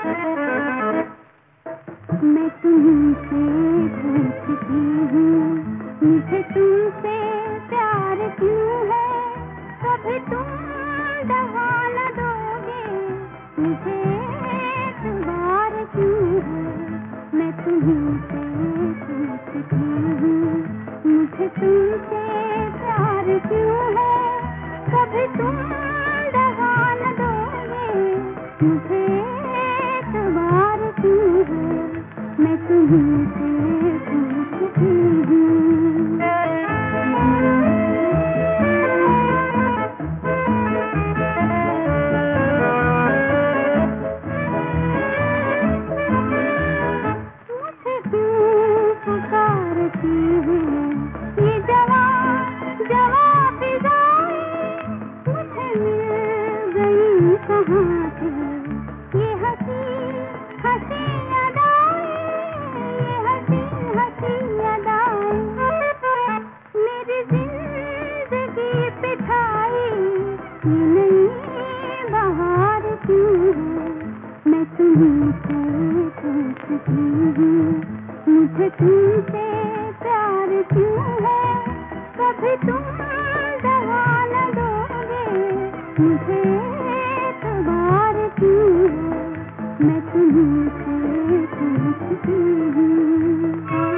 मैं तुमसे पूछती हूँ, मुझे तुमसे प्यार क्यों है? कभी तुम दवा न दोगे, मुझे एतबार क्यों है? मैं तुमसे पूछती हूँ, मुझे तुमसे प्यार क्यों है? कभी तुम दवा न दोगे, मुझे एतबार क्यों है? मैं तुमसे पूछती हूँ। मुझे क्यों पुकारती है ये जवां जवां फिजाएं? मुझे मिल गई कहाँ से ये हंसी हंसी अदाएं? ये हंसी हंसी अदाएं मेरी जिंदगी पे छाई ये नई बहार क्यों है? मैं तुमसे पूछती हूँ, मुझे तुमसे प्यार क्यों है? कभी तुम दवा न दोगे, मुझे एतबार क्यों है? मैं तुमसे पूछती हूँ।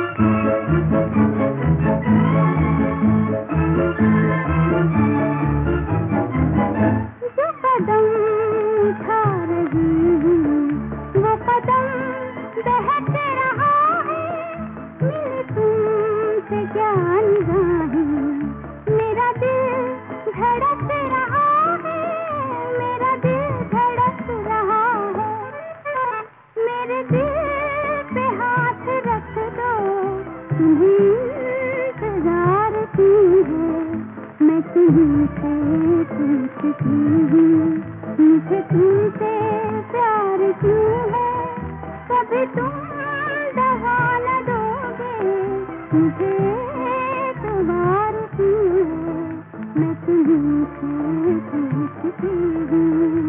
जो कदम उठा रही हूँ, वो कदम बहक रहा है। मिली तुमसे क्या निगाहें, मेरा दिल धड़क रहा है। मेरा दिल धड़क रहा है। मेरे दिल पे हाथ रख दो, तुम्हें इंतजार क्यों है? मैं तुमसे पूछती हूँ, मुझे तुमसे प्यार क्यों है? कभी तुम दवा न दोगे, मुझे एतबार क्यों है? मैं तुमसे पूछती हूँ।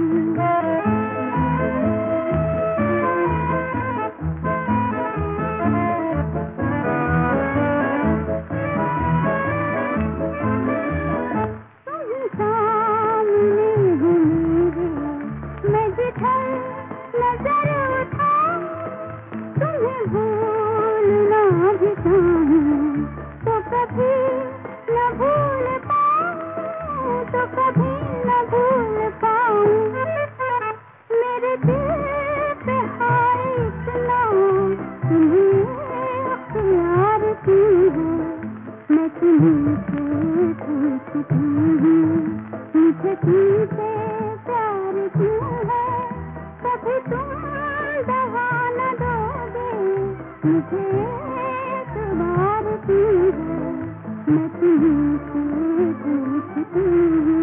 तुम सामने हो मेरे, मैं जिधर नजर उठाऊं, तुम्हें भूलना भी चाहूं तो कभी न भूल पाऊं, तो कभी न भूल पाऊं। मेरे दिल पे हाय इतना तुम्हें अख्तियार क्यों है? मैं तुमसे पूछती हूँ, मुझे तुमसे प्यार क्यों है? कभी तुम दवा न दोगे, मुझे एतबार क्यों है? मैं तुमसे पूछती हूँ।